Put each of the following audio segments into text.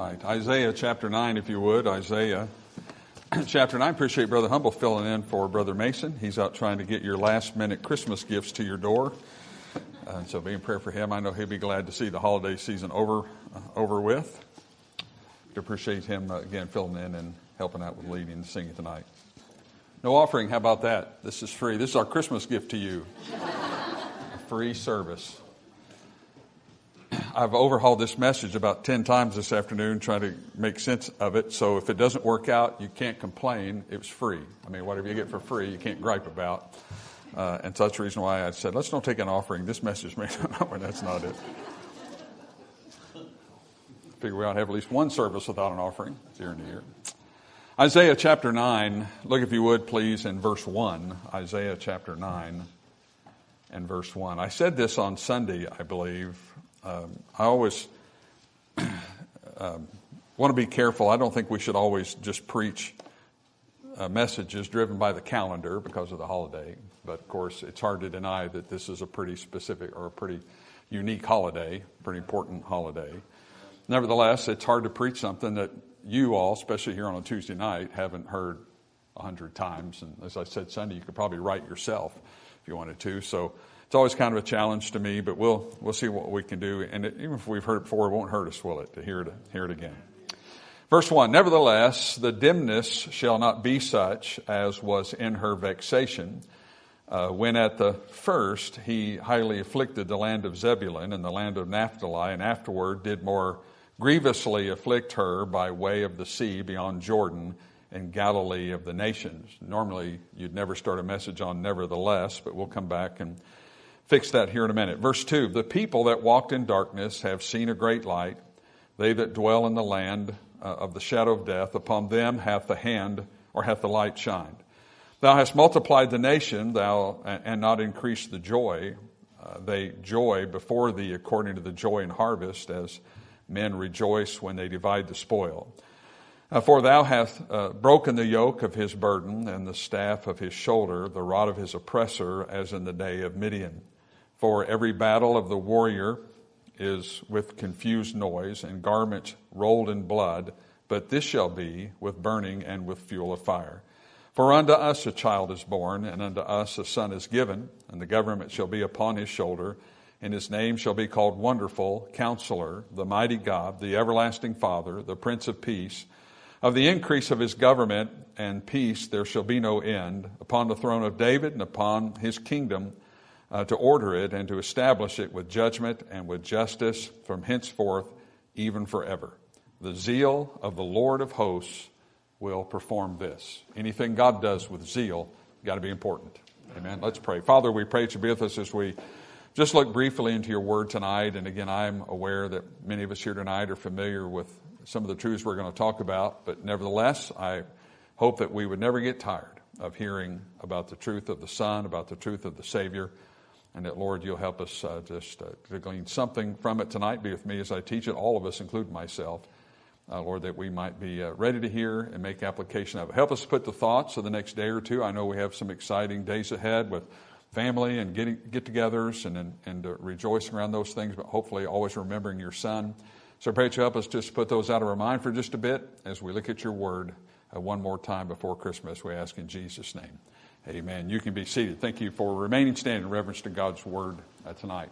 right. Isaiah chapter 9, if you would. Isaiah chapter 9. Appreciate Brother Humble filling in for Brother Mason. He's out trying to get your last-minute Christmas gifts to your door. So be in prayer for him. I know he'll be glad to see the holiday season over with. I appreciate him, again, filling in and helping out with leading and singing tonight. No offering. How about that? This is free. This is our Christmas gift to you. A free service. I've overhauled this message about 10 times this afternoon trying to make sense of it. So if it doesn't work out, you can't complain. It was free. I mean, whatever you get for free, you can't gripe about. And so that's the reason why I said, let's don't take an offering. This message may not work. That's not it. Figure we ought to have at least one service without an offering year in the year. Isaiah chapter 9, look if you would please in verse 1. Isaiah chapter 9 and verse 1. I said this on Sunday, I believe. I always want to be careful. I don't think we should always just preach messages driven by the calendar because of the holiday. But, of course, it's hard to deny that this is a pretty specific or a pretty unique holiday, pretty important holiday. Nevertheless, it's hard to preach something that you all, especially here on a Tuesday night, haven't heard 100 times. And as I said Sunday, you could probably write yourself if you wanted to. So it's always kind of a challenge to me, but we'll see what we can do. And even if we've heard it before, it won't hurt us, will it, to hear it again. Verse 1, nevertheless, the dimness shall not be such as was in her vexation, when at the first he highly afflicted the land of Zebulun and the land of Naphtali, and afterward did more grievously afflict her by way of the sea beyond Jordan and Galilee of the nations. Normally, you'd never start a message on nevertheless, but we'll come back and fix that here in a minute. Verse 2, the people that walked in darkness have seen a great light. They that dwell in the land of the shadow of death, upon them hath the light shined. Thou hast multiplied the nation, and not increased the joy. They joy before thee according to the joy in harvest, as men rejoice when they divide the spoil. For thou hast broken the yoke of his burden, and the staff of his shoulder, the rod of his oppressor, as in the day of Midian. For every battle of the warrior is with confused noise, and garments rolled in blood, but this shall be with burning and with fuel of fire. For unto us a child is born, and unto us a son is given, and the government shall be upon his shoulder, and his name shall be called Wonderful, Counselor, the Mighty God, the Everlasting Father, the Prince of Peace. Of the increase of his government and peace there shall be no end, upon the throne of David and upon his kingdom, to order it and to establish it with judgment and with justice from henceforth, even forever. The zeal of the Lord of hosts will perform this. Anything God does with zeal got to be important. Amen. Let's pray. Father, we pray that you be with us as we just look briefly into your word tonight. And again, I'm aware that many of us here tonight are familiar with some of the truths we're going to talk about. But nevertheless, I hope that we would never get tired of hearing about the truth of the Son, about the truth of the Savior. And that, Lord, you'll help us to glean something from it tonight. Be with me as I teach it, all of us, including myself. Lord, that we might be ready to hear and make application of it. Help us put the thoughts of the next day or two. I know we have some exciting days ahead with family and get-togethers and rejoicing around those things, but hopefully always remembering your Son. So I pray that you help us just put those out of our mind for just a bit as we look at your word one more time before Christmas. We ask in Jesus' name. Amen. You can be seated. Thank you for remaining standing in reverence to God's word tonight.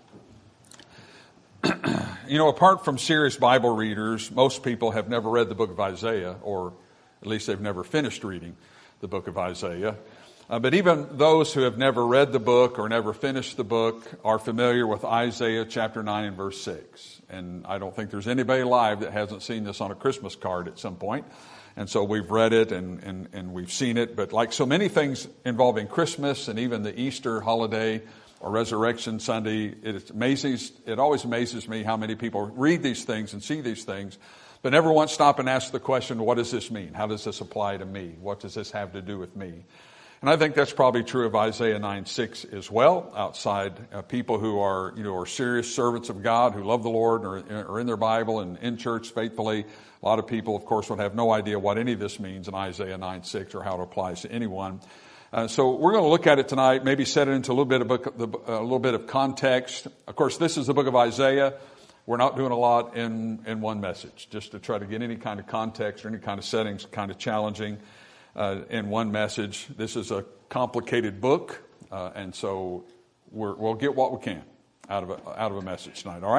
You know, apart from serious Bible readers, most people have never read the book of Isaiah, or at least they've never finished reading the book of Isaiah. But even those who have never read the book or never finished the book are familiar with Isaiah chapter 9 and verse 6. And I don't think there's anybody alive that hasn't seen this on a Christmas card at some point. And so we've read it and we've seen it. But like so many things involving Christmas and even the Easter holiday or Resurrection Sunday, it always amazes me how many people read these things and see these things, but never once stop and ask the question, what does this mean? How does this apply to me? What does this have to do with me? And I think that's probably true of Isaiah 9:6 as well, outside people who are serious servants of God, who love the Lord, or are in their Bible and in church faithfully. A lot of people, of course, would have no idea what any of this means in Isaiah 9:6 or how it applies to anyone. So we're going to look at it tonight, maybe set it into a little bit of context. Of course, this is the book of Isaiah. we're not doing a lot in one message, just to try to get any kind of context or any kind of settings kind of challenging in one message. This is a complicated book, and so we'll get what we can out of a message tonight, all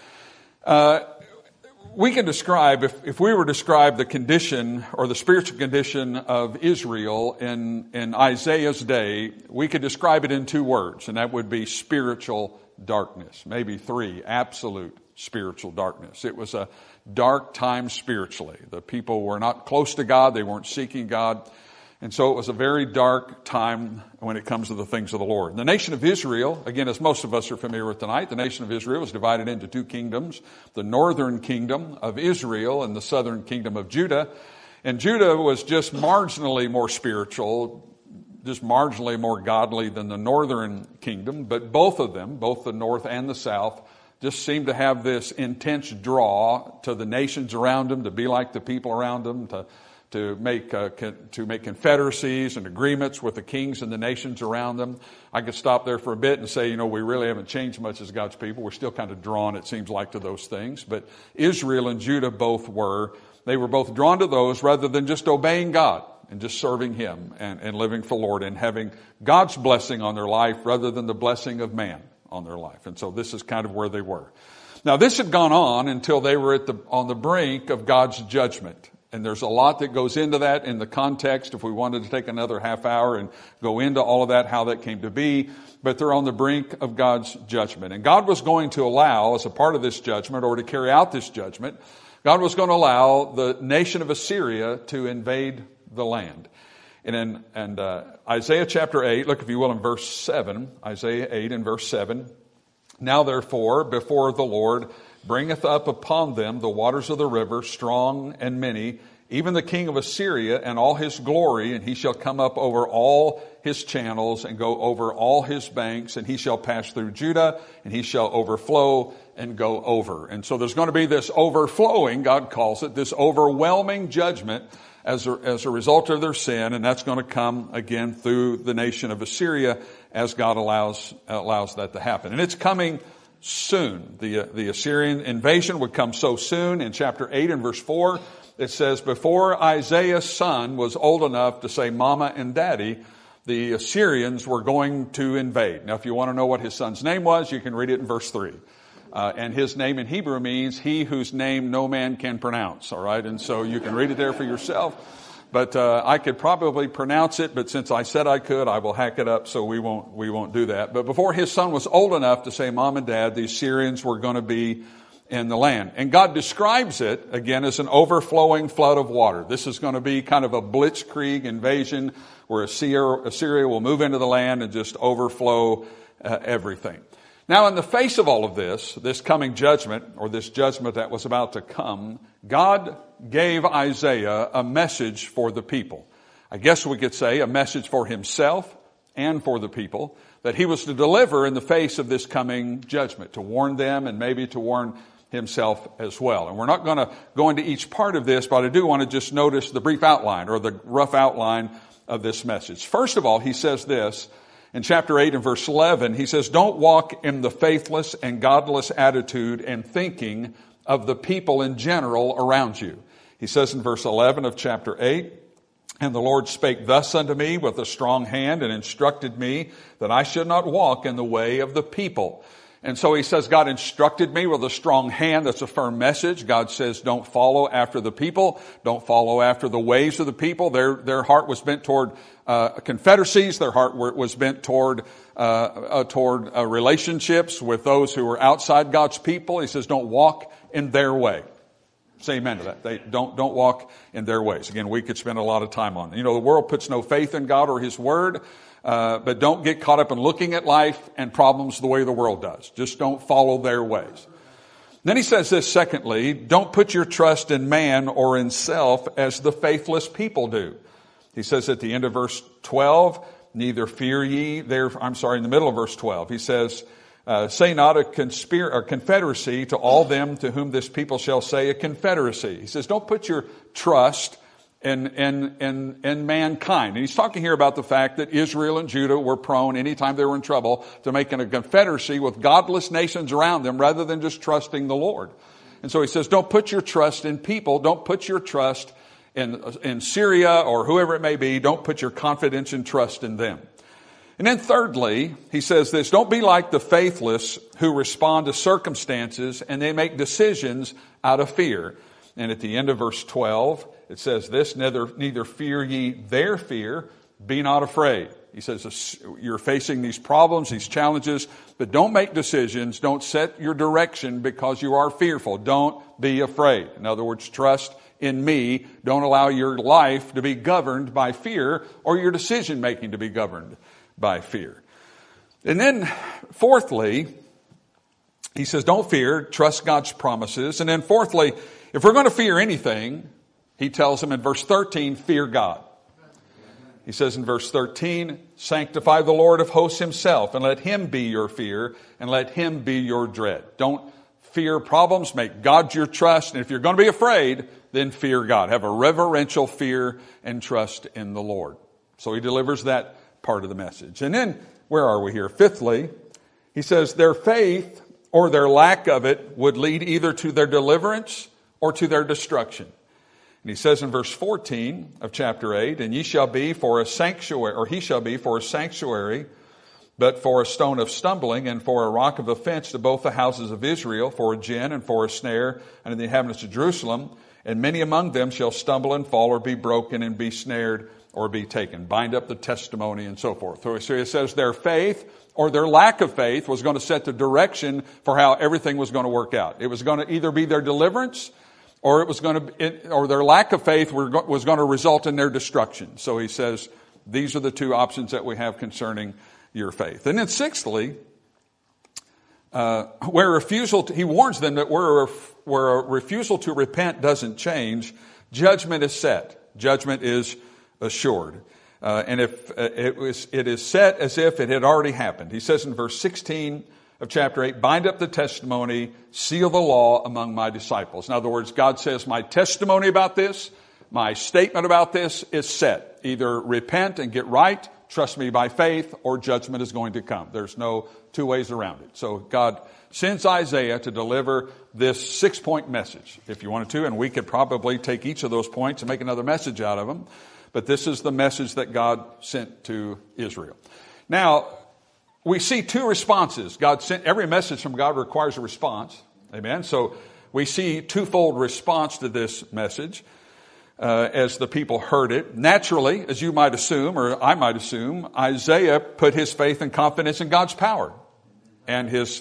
right? We can describe, if we were to describe the condition or the spiritual condition of Israel in Isaiah's day, we could describe it in 2 words, and that would be spiritual darkness. Maybe 3, absolute spiritual darkness. It was a dark time spiritually. The people were not close to God. They weren't seeking God. And so it was a very dark time when it comes to the things of the Lord. The nation of Israel, again, as most of us are familiar with tonight, the nation of Israel was divided into 2 kingdoms, the northern kingdom of Israel and the southern kingdom of Judah. And Judah was just marginally more spiritual, just marginally more godly than the northern kingdom. But both of them, both the north and the south, just seemed to have this intense draw to the nations around them, to be like the people around them, to make confederacies and agreements with the kings and the nations around them. I could stop there for a bit and say, we really haven't changed much as God's people. We're still kind of drawn, it seems like, to those things. But Israel and Judah both were. They were both drawn to those rather than just obeying God and just serving Him and living for the Lord and having God's blessing on their life rather than the blessing of man on their life. And so this is kind of where they were. Now, this had gone on until they were on the brink of God's judgment. And there's a lot that goes into that in the context, if we wanted to take another half hour and go into all of that, how that came to be. But they're on the brink of God's judgment. And God was going to allow, as a part of this judgment, or to carry out this judgment, God was going to allow the nation of Assyria to invade the land. And in Isaiah chapter 8, look if you will in verse 7, Isaiah 8 and verse 7. Now therefore, before the Lord bringeth up upon them the waters of the river, strong and many, even the king of Assyria and all his glory, and he shall come up over all his channels and go over all his banks, and he shall pass through Judah, and he shall overflow and go over. And so there's going to be this overflowing, God calls it, this overwhelming judgment as a result of their sin, and that's going to come again through the nation of Assyria as God allows that to happen. And it's coming soon. The Assyrian invasion would come so soon. In chapter 8 and verse 4, it says, before Isaiah's son was old enough to say mama and daddy, the Assyrians were going to invade. Now, if you want to know what his son's name was, you can read it in verse 3. And his name in Hebrew means he whose name no man can pronounce. All right. And so you can read it there for yourself. But I could probably pronounce it, but since I said I could, I will hack it up, so we won't do that. But before his son was old enough to say mom and dad, the Assyrians were going to be in the land. And God describes it, again, as an overflowing flood of water. This is going to be kind of a blitzkrieg invasion where Assyria will move into the land and just overflow everything. Now, in the face of all of this coming judgment, or this judgment that was about to come, God gave Isaiah a message for the people. I guess we could say a message for himself and for the people that he was to deliver in the face of this coming judgment, to warn them and maybe to warn himself as well. And we're not going to go into each part of this, but I do want to just notice the brief outline or the rough outline of this message. First of all, he says this in chapter 8 and verse 11. He says, don't walk in the faithless and godless attitude and thinking of the people in general around you. He says in verse 11 of chapter 8, and the Lord spake thus unto me with a strong hand and instructed me that I should not walk in the way of the people. And so he says, God instructed me with a strong hand. That's a firm message. God says, don't follow after the people. Don't follow after the ways of the people. Their heart was bent toward confederacies. Their heart was bent toward relationships with those who were outside God's people. He says, don't walk in their way. Say amen to that. They don't walk in their ways. Again, we could spend a lot of time on it. You know, the world puts no faith in God or His Word. But don't get caught up in looking at life and problems the way the world does. Just don't follow their ways. Then he says this, secondly, don't put your trust in man or in self as the faithless people do. He says at the end of verse 12, neither fear ye in the middle of verse 12, he says, say not a confederacy to all them to whom this people shall say a confederacy. He says, don't put your trust in mankind. And he's talking here about the fact that Israel and Judah were prone, anytime they were in trouble, to making a confederacy with godless nations around them rather than just trusting the Lord. And so he says, don't put your trust in people. Don't put your trust in Syria or whoever it may be. Don't put your confidence and trust in them. And then thirdly, he says this, don't be like the faithless who respond to circumstances and they make decisions out of fear. And at the end of verse 12, it says this, neither fear ye their fear, be not afraid. He says you're facing these problems, these challenges, but don't make decisions. Don't set your direction because you are fearful. Don't be afraid. In other words, trust in me. Don't allow your life to be governed by fear or your decision making to be governed by fear. And then fourthly, he says, don't fear, trust God's promises. And then fourthly, if we're going to fear anything, he tells them in verse 13, fear God. He says in verse 13, sanctify the Lord of hosts himself, and let him be your fear, and let him be your dread. Don't fear problems, make God your trust. And if you're going to be afraid, then fear God. Have a reverential fear and trust in the Lord. So he delivers that part of the message. And then, where are we here? Fifthly, he says their faith or their lack of it would lead either to their deliverance or to their destruction. And he says in verse 14 of chapter 8, and ye shall be for a sanctuary, or he shall be for a sanctuary, but for a stone of stumbling and for a rock of offense to both the houses of Israel, for a gin and for a snare unto the inhabitants of Jerusalem. And many among them shall stumble and fall or be broken and be snared or be taken. Bind up the testimony and so forth. So he says their faith or their lack of faith was going to set the direction for how everything was going to work out. It was going to either be their deliverance or it was going to, or their lack of faith was going to result in their destruction. So he says these are the two options that we have concerning your faith. And then sixthly, he warns them that where a refusal to repent doesn't change, judgment is set. Judgment is assured. And if it is set as if it had already happened. He says in verse 16 of chapter 8, bind up the testimony, seal the law among my disciples. In other words, God says my testimony about this, my statement about this is set. Either repent and get right, trust me by faith, or judgment is going to come. There's no two ways around it. So God sends Isaiah to deliver this 6-point message, if you wanted to, and we could probably take each of those points and make another message out of them. But this is the message that God sent to Israel. Now, we see two responses. Every message from God requires a response. Amen. So we see twofold response to this message as the people heard it. Naturally, as you might assume, or I might assume, Isaiah put his faith and confidence in God's power and his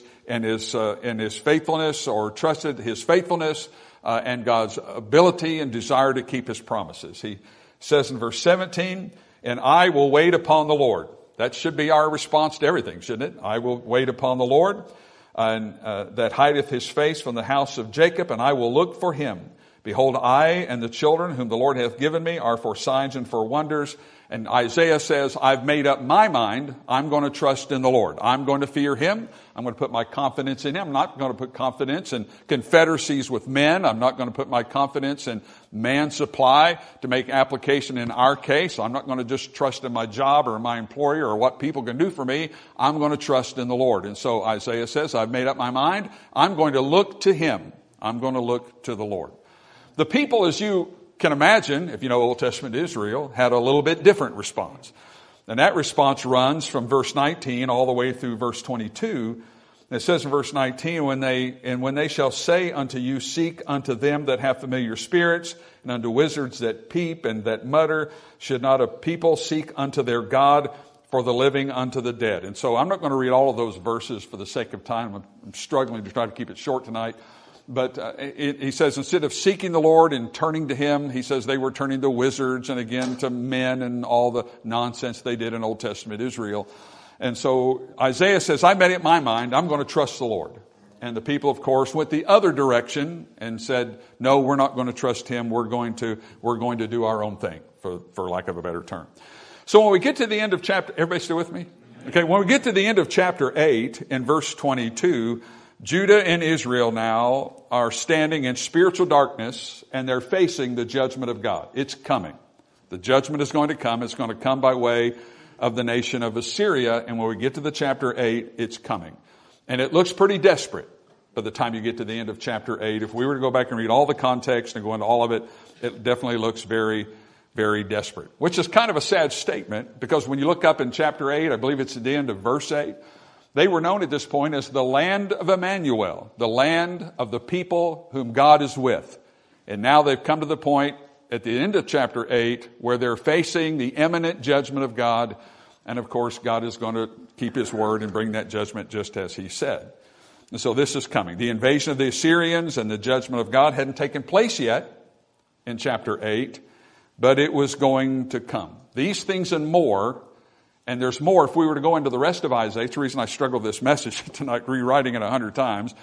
faithfulness, or trusted his faithfulness and God's ability and desire to keep his promises. He says in verse 17, and I will wait upon the Lord. That should be our response to everything, shouldn't it? I will wait upon the Lord, and that hideth his face from the house of Jacob, and I will look for him. Behold, I and the children whom the Lord hath given me are for signs and for wonders. And Isaiah says, I've made up my mind. I'm going to trust in the Lord. I'm going to fear him. I'm going to put my confidence in him. I'm not going to put confidence in confederacies with men. I'm not going to put my confidence in man's supply to make application in our case. I'm not going to just trust in my job or my employer or what people can do for me. I'm going to trust in the Lord. And so Isaiah says, I've made up my mind. I'm going to look to him. I'm going to look to the Lord. The people, as you can imagine, if you know Old Testament Israel, had a little bit different response. And that response runs from verse 19 all the way through verse 22. And it says in verse 19, when they shall say unto you, seek unto them that have familiar spirits, and unto wizards that peep and that mutter, should not a people seek unto their God, for the living unto the dead? And so I'm not going to read all of those verses for the sake of time. I'm struggling to try to keep it short tonight. But he says instead of seeking the Lord and turning to him, he says they were turning to wizards and again to men and all the nonsense they did in Old Testament Israel. And so Isaiah says, I made it my mind. I'm going to trust the Lord. And the people, of course, went the other direction and said, no, we're not going to trust him. We're going to do our own thing, for lack of a better term. So when we get to the end of chapter, everybody still with me? Okay, when we get to the end of chapter 8 in verse 22, Judah and Israel now are standing in spiritual darkness, and they're facing the judgment of God. It's coming. The judgment is going to come. It's going to come by way of the nation of Assyria. And when we get to the chapter 8, it's coming. And it looks pretty desperate by the time you get to the end of chapter 8. If we were to go back and read all the context and go into all of it, it definitely looks very, very desperate. Which is kind of a sad statement, because when you look up in chapter 8, I believe it's at the end of verse 8, they were known at this point as the land of Emmanuel, the land of the people whom God is with. And now they've come to the point at the end of chapter 8 where they're facing the imminent judgment of God. And of course, God is going to keep his word and bring that judgment just as he said. And so this is coming. The invasion of the Assyrians and the judgment of God hadn't taken place yet in chapter 8, but it was going to come. These things and more. And there's more. If we were to go into the rest of Isaiah, it's the reason I struggled with this message tonight, rewriting it 100 times.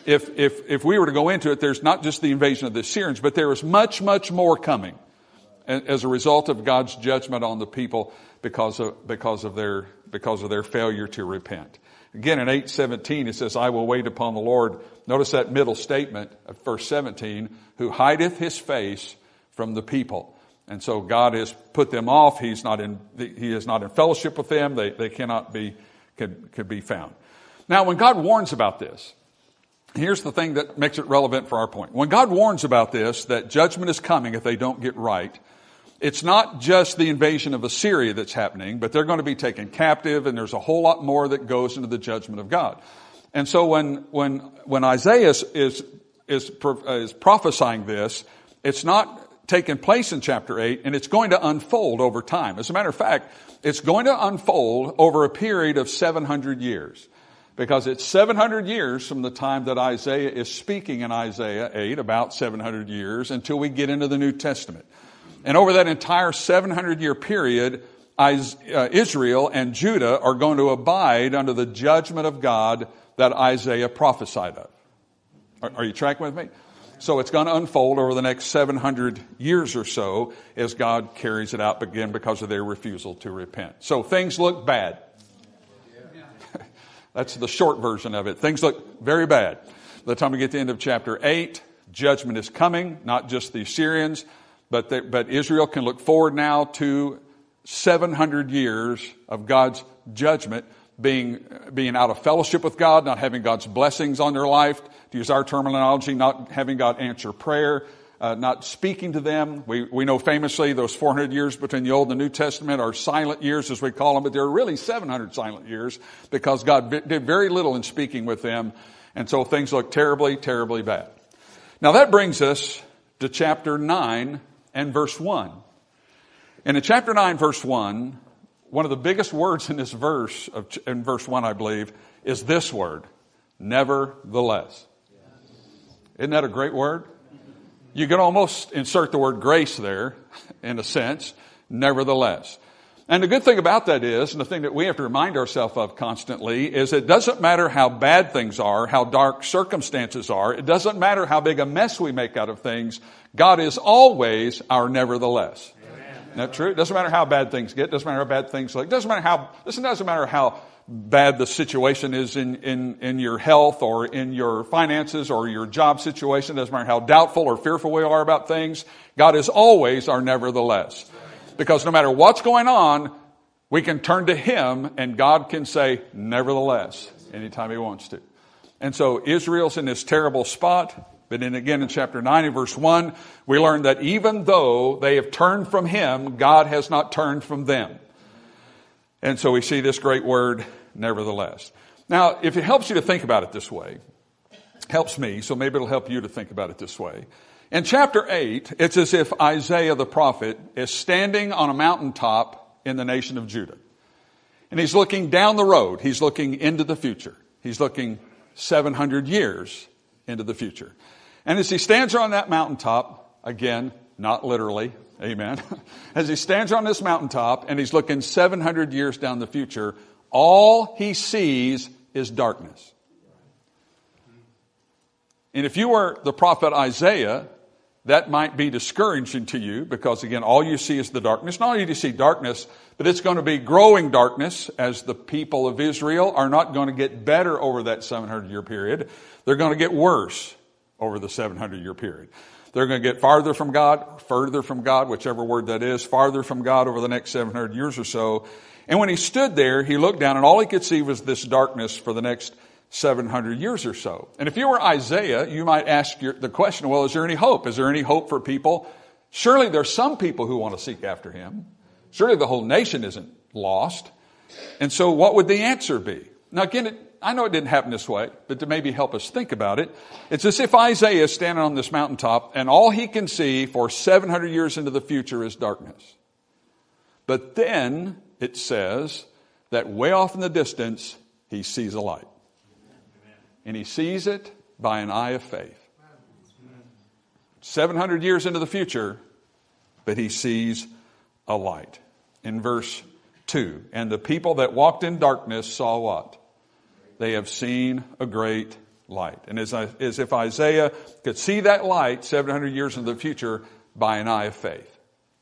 If we were to go into it, there's not just the invasion of the Assyrians, but there is much, much more coming as a result of God's judgment on the people because of their failure to repent. Again, in 8:17, it says, I will wait upon the Lord. Notice that middle statement of verse 17, who hideth his face from the people. And so God has put them off. He is not in fellowship with them. They cannot be, could be found. Now, when God warns about this, here's the thing that makes it relevant for our point. When God warns about this, that judgment is coming if they don't get right, it's not just the invasion of Assyria that's happening, but they're going to be taken captive, and there's a whole lot more that goes into the judgment of God. And so when Isaiah is prophesying this, it's not taken place in chapter 8, and it's going to unfold over time. As a matter of fact, it's going to unfold over a period of 700 years. Because it's 700 years from the time that Isaiah is speaking in Isaiah 8, about 700 years, until we get into the New Testament. And over that entire 700-year period, Israel and Judah are going to abide under the judgment of God that Isaiah prophesied of. Are you tracking with me? So it's going to unfold over the next 700 years or so as God carries it out again because of their refusal to repent. So things look bad. That's the short version of it. Things look very bad. By the time we get to the end of chapter 8, judgment is coming, not just the Assyrians, but Israel can look forward now to 700 years of God's judgment, being out of fellowship with God, not having God's blessings on their life, to use our terminology, not having God answer prayer, not speaking to them. We know famously those 400 years between the Old and the New Testament are silent years, as we call them, but there are really 700 silent years because God did very little in speaking with them, and so things look terribly, terribly bad. Now that brings us to chapter 9 and verse 1. And in chapter 9, verse 1, one of the biggest words in this verse, in verse 1, I believe, is this word, nevertheless. Isn't that a great word? You can almost insert the word grace there, in a sense, nevertheless. And the good thing about that is, and the thing that we have to remind ourselves of constantly, is it doesn't matter how bad things are, how dark circumstances are, it doesn't matter how big a mess we make out of things, God is always our nevertheless. Isn't that true? It doesn't matter how bad things get. It doesn't matter how bad things look. It doesn't matter how bad the situation is in your health or in your finances or your job situation. It doesn't matter how doubtful or fearful we are about things. God is always our nevertheless. Because no matter what's going on, we can turn to Him and God can say nevertheless anytime He wants to. And so Israel's in this terrible spot. But then again in chapter 9 and verse 1, we learn that even though they have turned from Him, God has not turned from them. And so we see this great word, nevertheless. Now, if it helps you to think about it this way, helps me, so maybe it'll help you to think about it this way. In chapter 8, it's as if Isaiah the prophet is standing on a mountaintop in the nation of Judah. And he's looking down the road. He's looking into the future. He's looking 700 years into the future. And as he stands on that mountaintop, again, not literally, amen. As he stands on this mountaintop and he's looking 700 years down the future, all he sees is darkness. And if you were the prophet Isaiah, that might be discouraging to you because, again, all you see is the darkness. Not only do you see darkness, but it's going to be growing darkness as the people of Israel are not going to get better over that 700-year period. They're going to get worse over the 700-year period. They're going to get farther from God, further from God, whichever word that is, farther from God over the next 700 years or so. And when he stood there, he looked down and all he could see was this darkness for the next 700 years or so. And if you were Isaiah, you might ask the question, well, is there any hope? Is there any hope for people? Surely there's some people who want to seek after him. Surely the whole nation isn't lost. And so what would the answer be? Now again, I know it didn't happen this way, but to maybe help us think about it, it's as if Isaiah is standing on this mountaintop and all he can see for 700 years into the future is darkness. But then it says that way off in the distance, he sees a light. And he sees it by an eye of faith. 700 years into the future, but he sees a light. In verse 2, and the people that walked in darkness saw what? They have seen a great light. And as if Isaiah could see that light 700 years into the future by an eye of faith.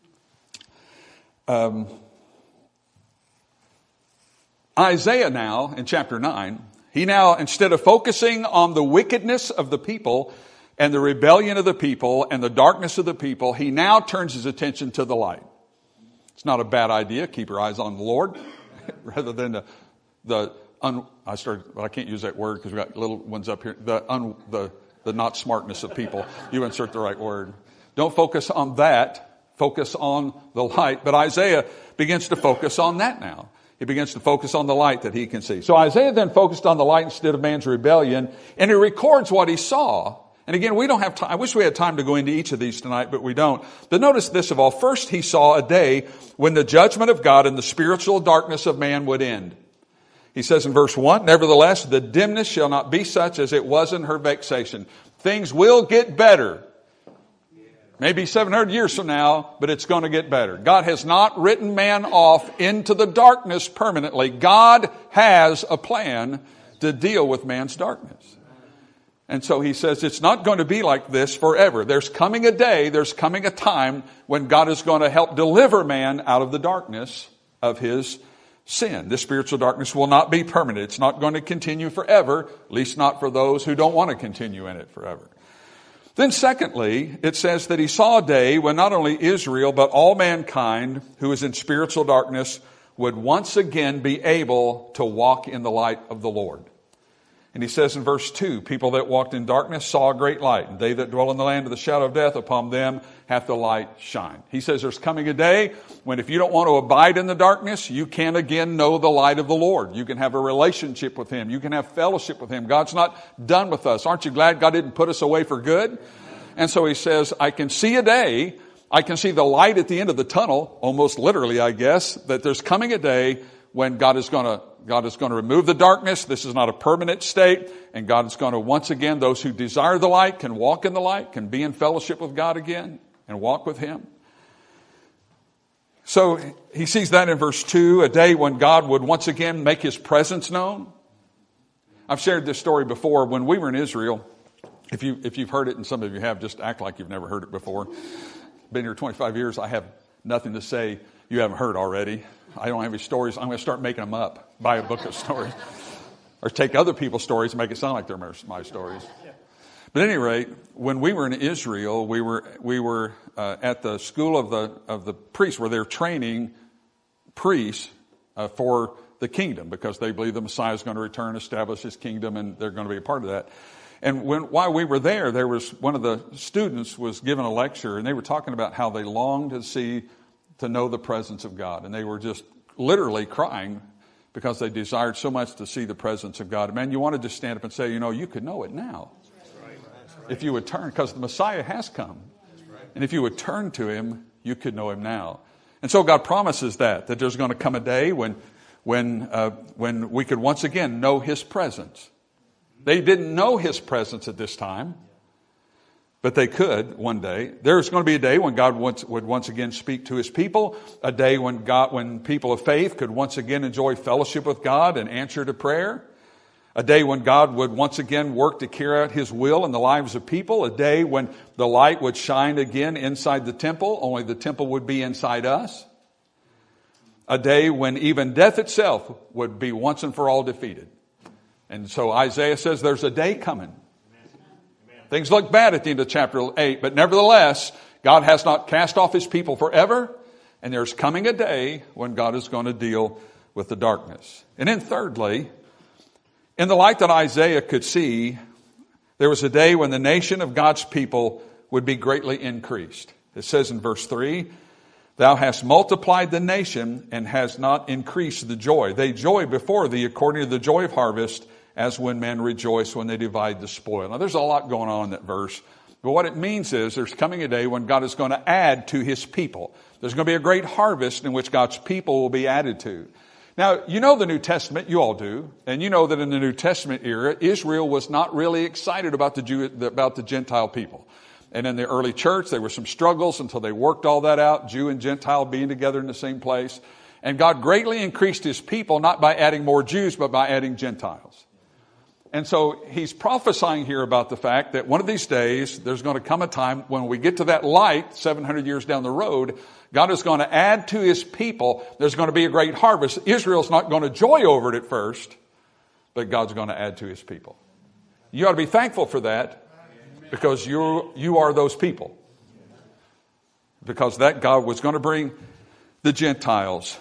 Isaiah now, in chapter 9, he now, instead of focusing on the wickedness of the people and the rebellion of the people and the darkness of the people, he now turns his attention to the light. It's not a bad idea. Keep your eyes on the Lord rather than I can't use that word because we've got little ones up here. The not smartness of people. You insert the right word. Don't focus on that. Focus on the light. But Isaiah begins to focus on that now. He begins to focus on the light that he can see. So Isaiah then focused on the light instead of man's rebellion, and he records what he saw. And again, we don't have time. I wish we had time to go into each of these tonight, but we don't. But notice this of all. First, he saw a day when the judgment of God and the spiritual darkness of man would end. He says in verse 1, nevertheless, the dimness shall not be such as it was in her vexation. Things will get better. Maybe 700 years from now, but it's going to get better. God has not written man off into the darkness permanently. God has a plan to deal with man's darkness. And so he says it's not going to be like this forever. There's coming a day, there's coming a time when God is going to help deliver man out of the darkness of his sin. This spiritual darkness will not be permanent. It's not going to continue forever, at least not for those who don't want to continue in it forever. Then secondly, it says that he saw a day when not only Israel, but all mankind who is in spiritual darkness would once again be able to walk in the light of the Lord. And he says in verse 2, people that walked in darkness saw a great light, and they that dwell in the land of the shadow of death, upon them hath the light shine. He says there's coming a day when if you don't want to abide in the darkness, you can again know the light of the Lord. You can have a relationship with him. You can have fellowship with him. God's not done with us. Aren't you glad God didn't put us away for good? And so he says, I can see a day, I can see the light at the end of the tunnel, almost literally, I guess, that there's coming a day when God is going to remove the darkness. This is not a permanent state. And God is going to, once again, those who desire the light can walk in the light, can be in fellowship with God again and walk with him. So he sees that in verse 2, a day when God would once again make his presence known. I've shared this story before. When we were in Israel, if you've heard it, and some of you have, just act like you've never heard it before. Been here 25 years. I have nothing to say you haven't heard already. I don't have any stories. I'm going to start making them up. Buy a book of stories. Or take other people's stories and make it sound like they're my stories. But at any rate, when we were in Israel, we were at the school of the priests where they're training priests for the kingdom because they believe the Messiah is going to return, establish his kingdom, and they're going to be a part of that. And while we were there was one of the students was given a lecture, and they were talking about how they longed to know the presence of God. And they were just literally crying because they desired so much to see the presence of God. Man, you wanted to stand up and say, you could know it now. If you would turn, because the Messiah has come. And if you would turn to him, you could know him now. And so God promises that there's going to come a day when we could once again know his presence. They didn't know his presence at this time, but they could one day. There's going to be a day when God would once again speak to his people, a day when people of faith could once again enjoy fellowship with God and answer to prayer, A day when God would once again work to carry out his will in the lives of people. A day when the light would shine again inside the temple, only the temple would be inside us. A day when even death itself would be once and for all defeated. And so Isaiah says there's a day coming. Things look bad at the end of chapter 8, but nevertheless, God has not cast off his people forever. And there's coming a day when God is going to deal with the darkness. And then thirdly, in the light that Isaiah could see, there was a day when the nation of God's people would be greatly increased. It says in verse 3, thou hast multiplied the nation and hast not increased the joy. They joy before thee according to the joy of harvest, as when men rejoice when they divide the spoil. Now there's a lot going on in that verse. But what it means is there's coming a day when God is going to add to his people. There's going to be a great harvest in which God's people will be added to. Now, you know the New Testament, you all do, and you know that in the New Testament era, Israel was not really excited about the Gentile people. And in the early church, there were some struggles until they worked all that out, Jew and Gentile being together in the same place. And God greatly increased his people, not by adding more Jews, but by adding Gentiles. And so he's prophesying here about the fact that one of these days, there's going to come a time when we get to that light, 700 years down the road, God is going to add to his people. There's going to be a great harvest. Israel's not going to joy over it at first, but God's going to add to his people. You ought to be thankful for that, because you are those people. Because that God was going to bring the Gentiles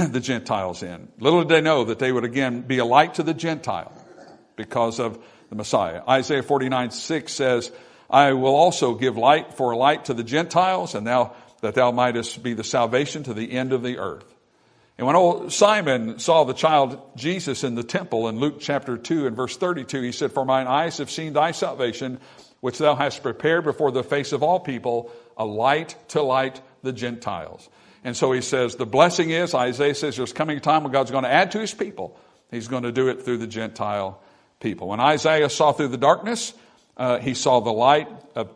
in. Little did they know that they would again be a light to the Gentile because of the Messiah. Isaiah 49:6 says, I will also give light for a light to the Gentiles, and that thou mightest be the salvation to the end of the earth. And when old Simon saw the child Jesus in the temple in Luke chapter 2 and verse 32, he said, for mine eyes have seen thy salvation, which thou hast prepared before the face of all people, a light to light the Gentiles. And so he says, the blessing is, Isaiah says, there's coming a time when God's going to add to his people. He's going to do it through the Gentile people. When Isaiah saw through the darkness, he saw the light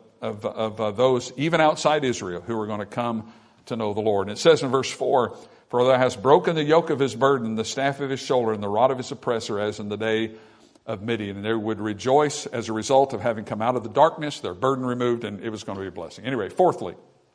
of those even outside Israel who were going to come to know the Lord. And it says in verse 4, for thou hast broken the yoke of his burden, the staff of his shoulder, and the rod of his oppressor, as in the day of Midian. And they would rejoice as a result of having come out of the darkness, their burden removed, and it was going to be a blessing. Anyway, fourthly,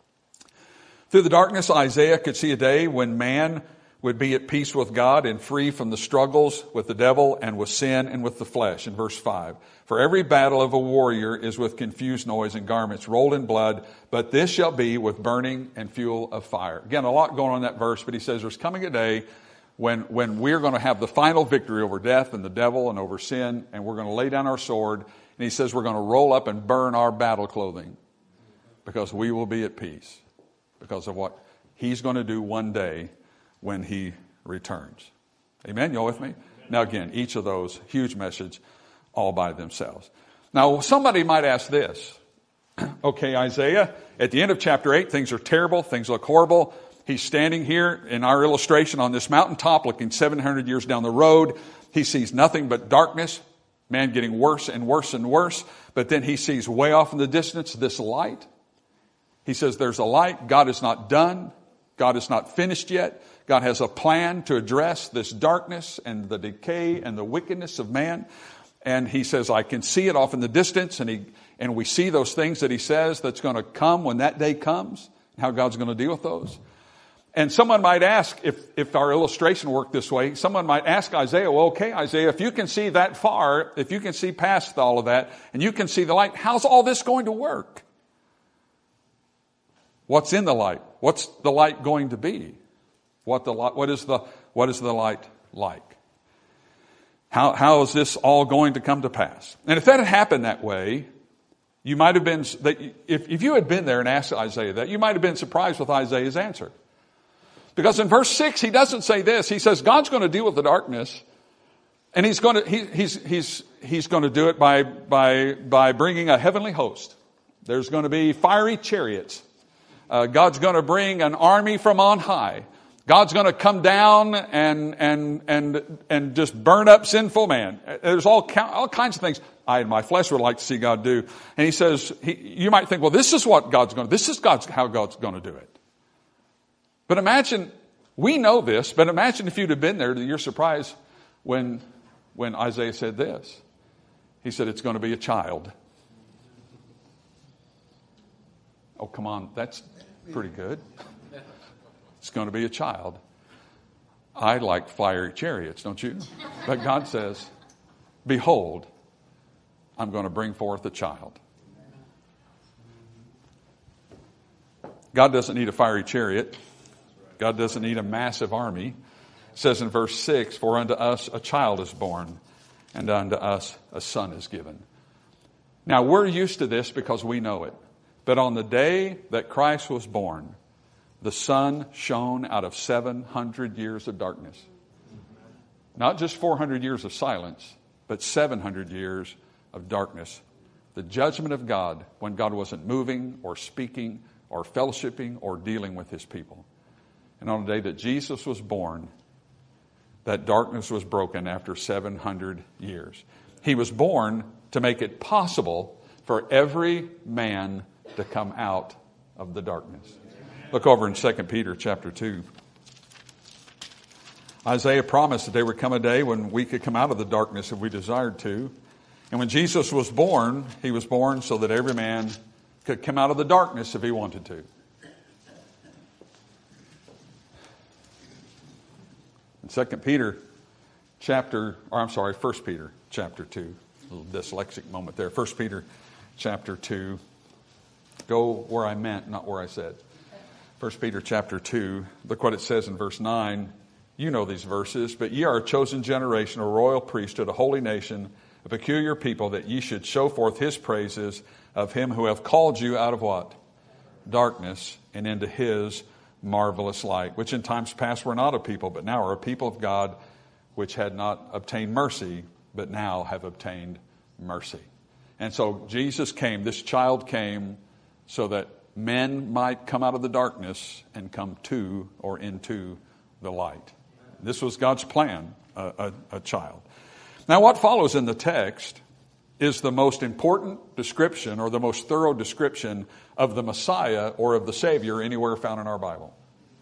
through the darkness, Isaiah could see a day when man would be at peace with God and free from the struggles with the devil and with sin and with the flesh. In verse 5, for every battle of a warrior is with confused noise and garments rolled in blood, but this shall be with burning and fuel of fire. Again, a lot going on in that verse, but he says there's coming a day when we're going to have the final victory over death and the devil and over sin, and we're going to lay down our sword. And he says we're going to roll up and burn our battle clothing because we will be at peace because of what he's going to do one day when he returns. Amen? You all with me? Now again, each of those, huge message all by themselves. Now somebody might ask this. Okay, Isaiah, at the end of chapter 8, things are terrible. Things look horrible. He's standing here in our illustration on this mountaintop looking 700 years down the road. He sees nothing but darkness, man getting worse and worse and worse. But then he sees way off in the distance this light. He says there's a light. God is not done. God is not finished yet. God has a plan to address this darkness and the decay and the wickedness of man. And he says, I can see it off in the distance. And we see those things that he says that's going to come when that day comes, how God's going to deal with those. And someone might ask, if our illustration worked this way, someone might ask Isaiah, well, okay, Isaiah, if you can see that far, if you can see past all of that, and you can see the light, how's all this going to work? What's in the light? What's the light going to be? What is the light like? How is this all going to come to pass? And if that had happened that way, you might have been, if you had been there and asked Isaiah that, you might have been surprised with Isaiah's answer. Because in verse 6, he doesn't say this. He says God's going to deal with the darkness, and he's going to do it by bringing a heavenly host. There's going to be fiery chariots. God's going to bring an army from on high. God's going to come down and just burn up sinful man. There's all kinds of things I in my flesh would like to see God do. And he says, you might think, well, this is how God's going to do it. But imagine, we know this, but imagine if you'd have been there to your surprise when when Isaiah said this. He said, it's going to be a child. Oh, come on, that's pretty good. It's going to be a child. I like fiery chariots, don't you? But God says, behold, I'm going to bring forth a child. God doesn't need a fiery chariot. God doesn't need a massive army. It says in verse 6, for unto us a child is born, and unto us a son is given. Now, we're used to this because we know it. But on the day that Christ was born, the sun shone out of 700 years of darkness. Not just 400 years of silence, but 700 years of darkness. The judgment of God when God wasn't moving or speaking or fellowshipping or dealing with his people. And on the day that Jesus was born, that darkness was broken after 700 years. He was born to make it possible for every man to come out of the darkness. Look over in 2 Peter chapter 2. Isaiah promised that there would come a day when we could come out of the darkness if we desired to. And when Jesus was born, he was born so that every man could come out of the darkness if he wanted to. In 1 Peter chapter 2. A little dyslexic moment there. 1 Peter chapter 2. Go where I meant, not where I said. 1 Peter chapter 2. Look what it says in verse 9. You know these verses. But ye are a chosen generation, a royal priesthood, a holy nation, a peculiar people, that ye should show forth his praises of him who hath called you out of what? Darkness, and into his marvelous light, which in times past were not a people, but now are a people of God, which had not obtained mercy, but now have obtained mercy. And so Jesus came, this child came, so that men might come out of the darkness and come to or into the light. This was God's plan, a child. Now what follows in the text is the most important description or the most thorough description of the Messiah or of the Savior anywhere found in our Bible.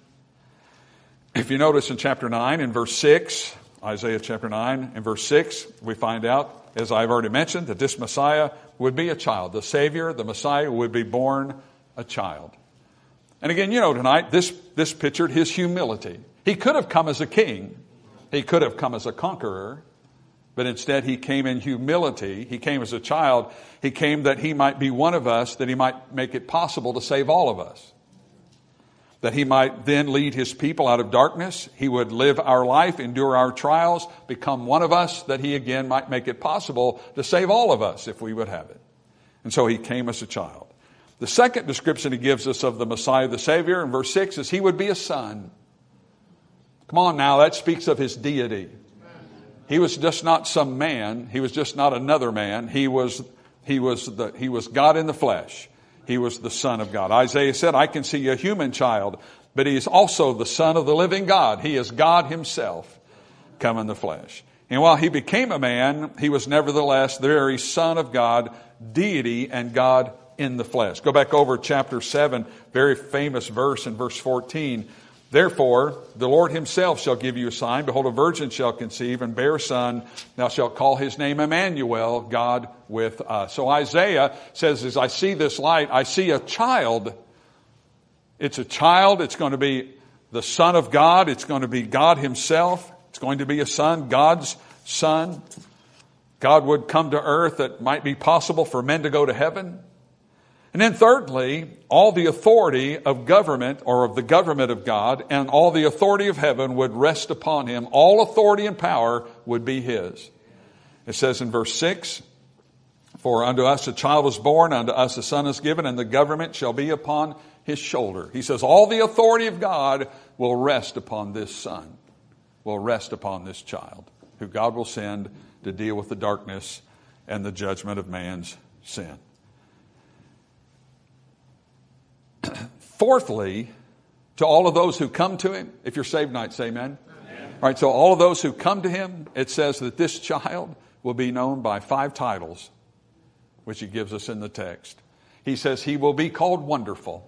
If you notice in chapter 9 and verse 6, Isaiah chapter 9 and verse 6, we find out, as I've already mentioned, that this Messiah would be a child. The Savior, the Messiah, would be born a child. And again, you know, tonight, this pictured his humility. He could have come as a king. He could have come as a conqueror. But instead, he came in humility. He came as a child. He came that he might be one of us, that he might make it possible to save all of us. That he might then lead his people out of darkness. He would live our life, endure our trials, become one of us, that he again might make it possible to save all of us if we would have it. And so he came as a child. The second description he gives us of the Messiah, the Savior, in verse 6 is he would be a son. Come on now, that speaks of his deity. He was just not some man. He was just not another man. He was God in the flesh. He was the Son of God. Isaiah said, I can see a human child, but he is also the Son of the living God. He is God himself come in the flesh. And while he became a man, he was nevertheless the very Son of God, deity and God in the flesh. Go back over chapter 7, very famous verse in verse 14. Therefore, the Lord himself shall give you a sign. Behold, a virgin shall conceive and bear a son. Thou shalt call his name Emmanuel, God with us. So Isaiah says, as I see this light, I see a child. It's a child. It's going to be the Son of God. It's going to be God himself. It's going to be a son, God's son. God would come to earth that might be possible for men to go to heaven. And then thirdly, all the authority of government or of the government of God and all the authority of heaven would rest upon him. All authority and power would be his. It says in verse 6, for unto us a child is born, unto us a son is given, and the government shall be upon his shoulder. He says all the authority of God will rest upon this son, will rest upon this child, who God will send to deal with the darkness and the judgment of man's sin. Fourthly, to all of those who come to him, if you're saved tonight, say amen. Amen. All right, so all of those who come to him, it says that this child will be known by 5 titles, which he gives us in the text. He says he will be called Wonderful.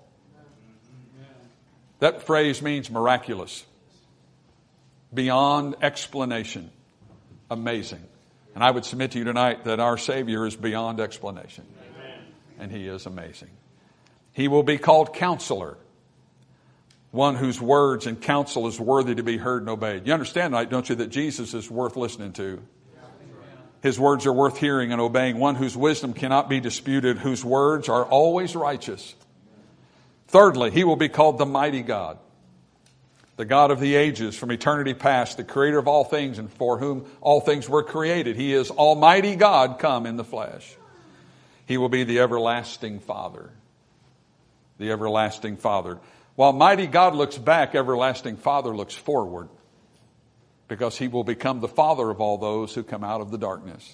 That phrase means miraculous, beyond explanation, amazing. And I would submit to you tonight that our Savior is beyond explanation. Amen. And He is amazing. He will be called Counselor, one whose words and counsel is worthy to be heard and obeyed. You understand tonight, don't you, that Jesus is worth listening to? His words are worth hearing and obeying, one whose wisdom cannot be disputed, whose words are always righteous. Thirdly, He will be called the Mighty God, the God of the ages, from eternity past, the creator of all things and for whom all things were created. He is Almighty God come in the flesh. He will be the everlasting Father. The everlasting Father. While Mighty God looks back, everlasting Father looks forward, because He will become the Father of all those who come out of the darkness.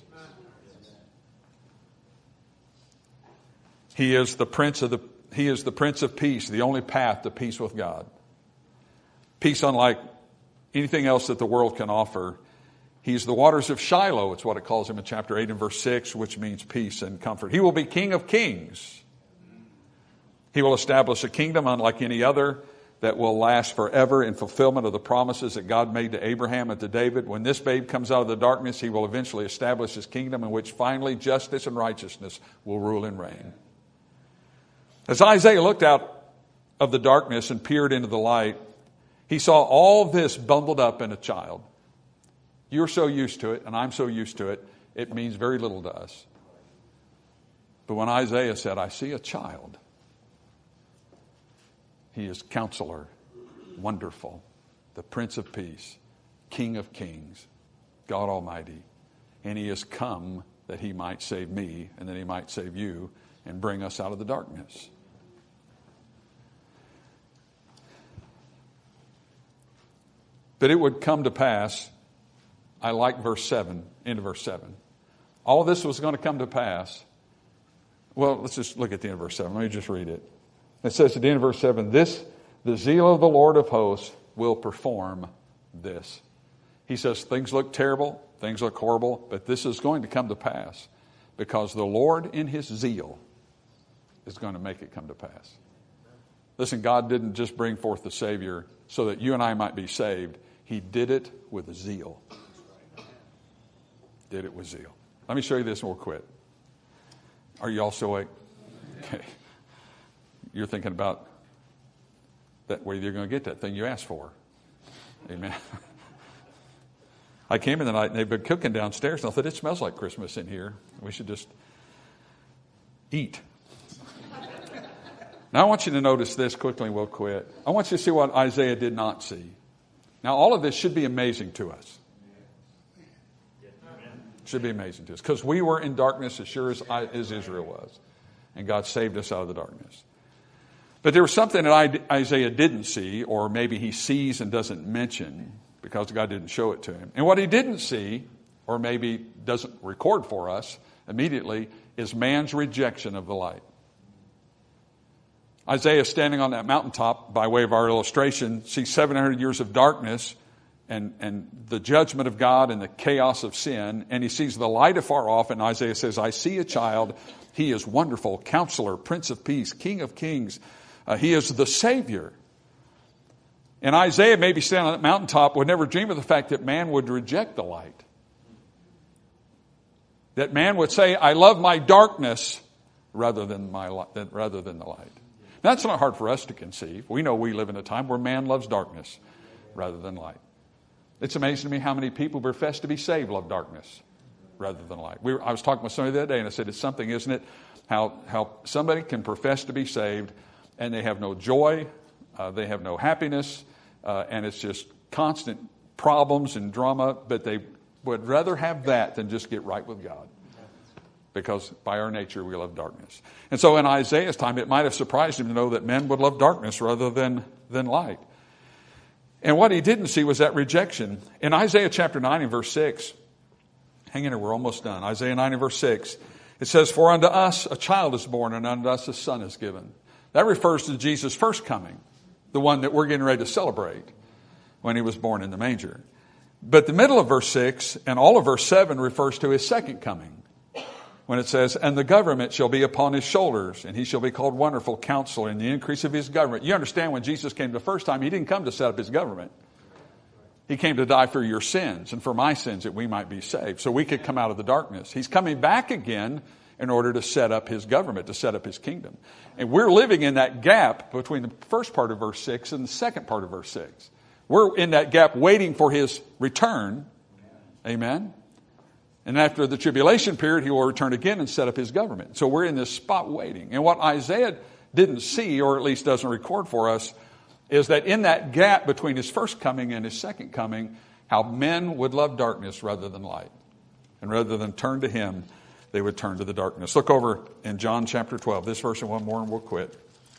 He is the Prince of Peace, the only path to peace with God. Peace unlike anything else that the world can offer. He's the waters of Shiloh, it's what it calls Him in chapter 8 and verse 6, which means peace and comfort. He will be King of Kings. He will establish a kingdom unlike any other that will last forever in fulfillment of the promises that God made to Abraham and to David. When this babe comes out of the darkness, He will eventually establish His kingdom in which finally justice and righteousness will rule and reign. As Isaiah looked out of the darkness and peered into the light, he saw all this bundled up in a child. You're so used to it, and I'm so used to it, it means very little to us. But when Isaiah said, I see a child, He is Counselor, Wonderful, the Prince of Peace, King of Kings, God Almighty. And He has come that He might save me and that He might save you and bring us out of the darkness. But it would come to pass, I like verse 7, into verse 7. All of this was going to come to pass. Well, let's just look at the end of verse 7. Let me just read it. It says at the end of verse 7, the zeal of the Lord of hosts will perform this. He says things look terrible, things look horrible, but this is going to come to pass because the Lord in His zeal is going to make it come to pass. Listen, God didn't just bring forth the Savior so that you and I might be saved. He did it with zeal. Did it with zeal. Let me show you this and we'll quit. Are you all still awake? Okay. You're thinking about that whether you're going to get that thing you asked for. Amen. I came in the night and they've been cooking downstairs and I thought, it smells like Christmas in here. We should just eat. Now I want you to notice this quickly and we'll quit. I want you to see what Isaiah did not see. Now all of this should be amazing to us. Should be amazing to us. Because we were in darkness as sure as Israel was. And God saved us out of the darkness. But there was something that Isaiah didn't see, or maybe he sees and doesn't mention because God didn't show it to him. And what he didn't see, or maybe doesn't record for us immediately, is man's rejection of the light. Isaiah, standing on that mountaintop, by way of our illustration, sees 700 years of darkness and the judgment of God and the chaos of sin, and he sees the light afar off, and Isaiah says, I see a child. He is wonderful, Counselor, Prince of Peace, King of Kings. He is the Savior. And Isaiah, maybe standing on that mountaintop, would never dream of the fact that man would reject the light. That man would say, I love my darkness rather than the light. That's not hard for us to conceive. We know we live in a time where man loves darkness rather than light. It's amazing to me how many people who profess to be saved love darkness rather than light. I was talking with somebody the other day and I said, it's something, isn't it? How somebody can profess to be saved and they have no joy, they have no happiness, and it's just constant problems and drama, but they would rather have that than just get right with God. Because by our nature, we love darkness. And so in Isaiah's time, it might have surprised him to know that men would love darkness rather than light. And what he didn't see was that rejection. In Isaiah chapter 9 and verse 6, hang in there, we're almost done. Isaiah 9 and verse 6, it says, For unto us a child is born, and unto us a son is given. That refers to Jesus' first coming, the one that we're getting ready to celebrate when he was born in the manger. But the middle of verse 6 and all of verse 7 refers to his second coming. When it says, and the government shall be upon his shoulders, and he shall be called Wonderful Counselor, in the increase of his government. You understand when Jesus came the first time, he didn't come to set up his government. He came to die for your sins and for my sins that we might be saved, so we could come out of the darkness. He's coming back again in order to set up his government, to set up his kingdom. And we're living in that gap between the first part of verse 6 and the second part of verse 6. We're in that gap waiting for his return. Amen. And after the tribulation period, he will return again and set up his government. So we're in this spot waiting. And what Isaiah didn't see, or at least doesn't record for us, is that in that gap between his first coming and his second coming, how men would love darkness rather than light. And rather than turn to him, they would turn to the darkness. Look over in John chapter 12. This verse and one more and we'll quit.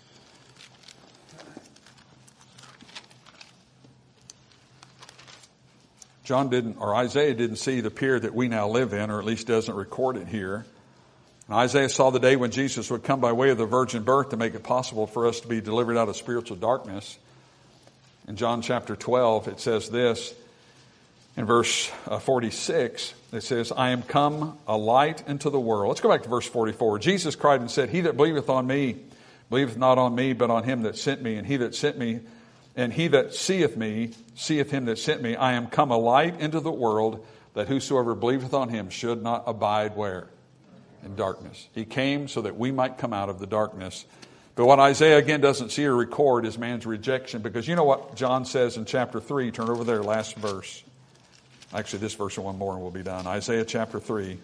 Isaiah didn't see the period that we now live in, or at least doesn't record it here. And Isaiah saw the day when Jesus would come by way of the virgin birth to make it possible for us to be delivered out of spiritual darkness. In John chapter 12, it says this, in verse 46, it says, I am come a light into the world. Let's go back to verse 44. Jesus cried and said, he that believeth on me, believeth not on me, but on him that sent me. And he that sent me, and he that seeth me, seeth him that sent me. I am come a light into the world, that whosoever believeth on him should not abide where? In darkness. He came so that we might come out of the darkness. But what Isaiah again doesn't see or record is man's rejection, because you know what John says in chapter 3. Turn over there, last verse. Actually, this verse and one more and we'll be done. Isaiah chapter 3.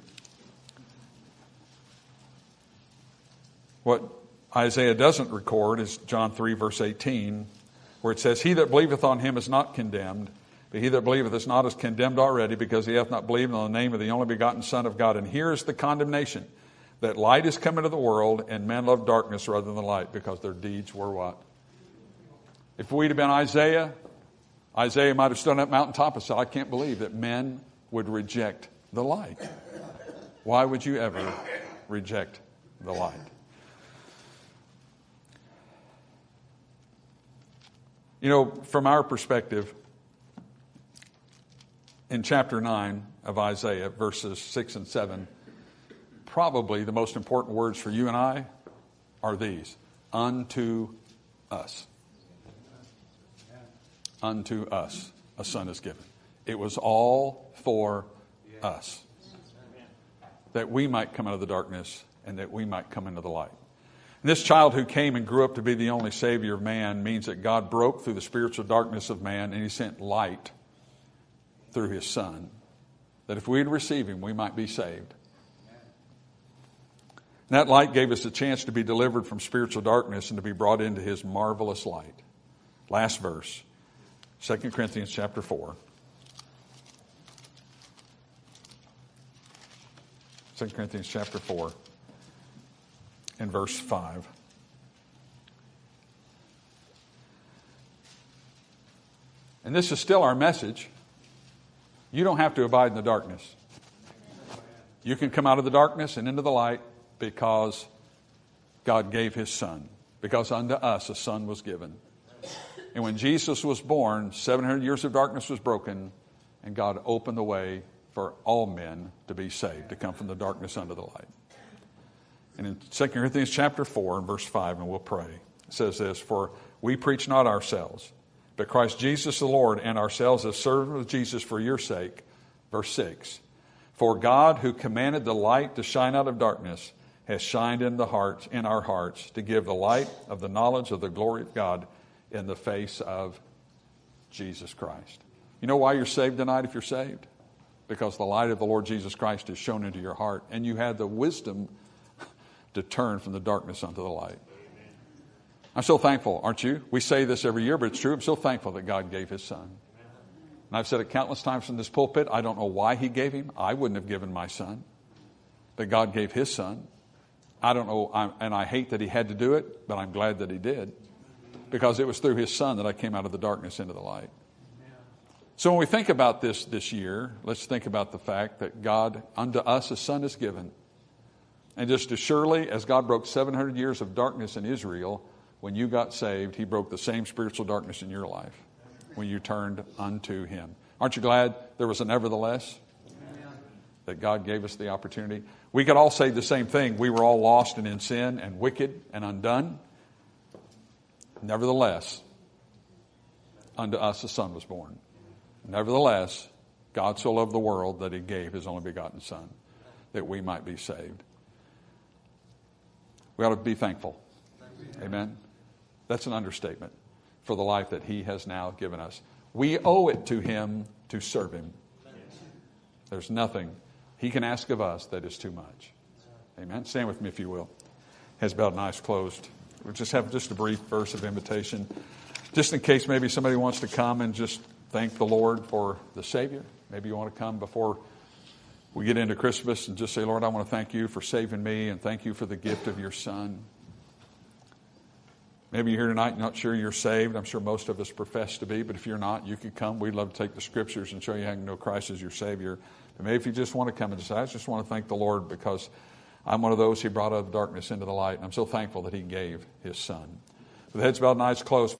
What Isaiah doesn't record is John 3 verse 18, where it says, he that believeth on him is not condemned, but he that believeth is not is condemned already, because he hath not believed on the name of the only begotten Son of God. And here is the condemnation, that light is come into the world, and men love darkness rather than light, because their deeds were what? If we'd have been Isaiah might have stood on that mountaintop and said, I can't believe that men would reject the light. Why would you ever reject the light? You know, from our perspective, in chapter 9 of Isaiah, verses 6 and 7, probably the most important words for you and I are these: unto us. Unto us a son is given. It was all for us, that we might come out of the darkness and that we might come into the light. And this child who came and grew up to be the only Savior of man means that God broke through the spiritual darkness of man, and he sent light through his Son, that if we'd receive him, we might be saved. And that light gave us a chance to be delivered from spiritual darkness and to be brought into his marvelous light. Last verse, 2 Corinthians chapter 4. 2 Corinthians chapter 4 and verse 5. And this is still our message. You don't have to abide in the darkness. You can come out of the darkness and into the light because God gave his Son. Because unto us a Son was given. And when Jesus was born, 700 years of darkness was broken, and God opened the way for all men to be saved, to come from the darkness unto the light. And in 2 Corinthians chapter 4 and verse 5, and we'll pray, it says this, for we preach not ourselves, but Christ Jesus the Lord, and ourselves as servants of Jesus for your sake. Verse 6, for God who commanded the light to shine out of darkness has shined in our hearts to give the light of the knowledge of the glory of God in the face of Jesus Christ. You know why you're saved tonight if you're saved? Because the light of the Lord Jesus Christ is shown into your heart, and you had the wisdom to turn from the darkness unto the light. I'm so thankful, aren't you? We say this every year, but it's true. I'm so thankful that God gave his Son. And I've said it countless times from this pulpit. I don't know why he gave him. I wouldn't have given my son. But God gave his Son. I don't know, and I hate that he had to do it, but I'm glad that he did. Because it was through his Son that I came out of the darkness into the light. So when we think about this year, let's think about the fact that God, unto us a Son is given. And just as surely as God broke 700 years of darkness in Israel, when you got saved, he broke the same spiritual darkness in your life when you turned unto him. Aren't you glad there was a nevertheless? That God gave us the opportunity. We could all say the same thing. We were all lost and in sin and wicked and undone. Nevertheless, unto us a Son was born. Nevertheless, God so loved the world that he gave his only begotten Son, that we might be saved. We ought to be thankful. Amen. That's an understatement for the life that he has now given us. We owe it to him to serve him. There's nothing he can ask of us that is too much. Amen. Stand with me if you will. Heads bowed and eyes closed. We'll just have just a brief verse of invitation. Just in case maybe somebody wants to come and just thank the Lord for the Savior. Maybe you want to come before we get into Christmas and just say, Lord, I want to thank you for saving me and thank you for the gift of your Son. Maybe you're here tonight and not sure you're saved. I'm sure most of us profess to be, but if you're not, you could come. We'd love to take the Scriptures and show you how you can know Christ as your Savior. But maybe if you just want to come and say, I just want to thank the Lord because I'm one of those he brought out of the darkness into the light, and I'm so thankful that he gave his Son. With heads bowed and eyes closed.